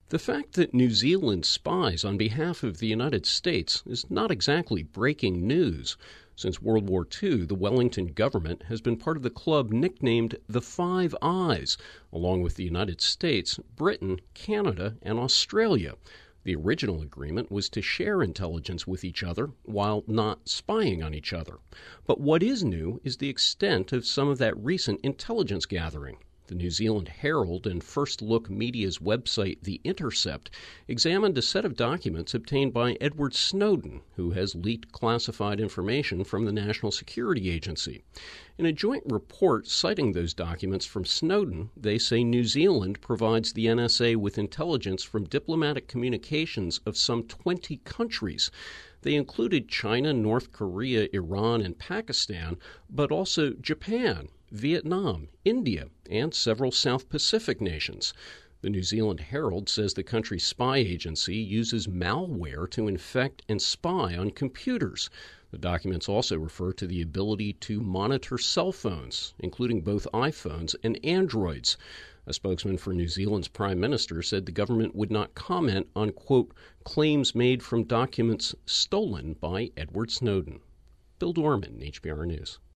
The fact that New Zealand spies on behalf of the United States is not exactly breaking news. Since World War II, the Wellington government has been part of the club nicknamed the Five Eyes, along with the United States, Britain, Canada, and Australia. The original agreement was to share intelligence with each other while not spying on each other. But what is new is the extent of some of that recent intelligence gathering. The New Zealand Herald and First Look Media's website, The Intercept, examined a set of documents obtained by Edward Snowden, who has leaked classified information from the National Security Agency. In a joint report citing those documents from Snowden, they say New Zealand provides the NSA with intelligence from diplomatic communications of some 20 countries. They included China, North Korea, Iran, and Pakistan, but also Japan, Vietnam, India, and several South Pacific nations. The New Zealand Herald says the country's spy agency uses malware to infect and spy on computers. The documents also refer to the ability to monitor cell phones, including both iPhones and Androids. A spokesman for New Zealand's prime minister said the government would not comment on, quote, claims made from documents stolen by Edward Snowden. Bill Dorman, HPR News.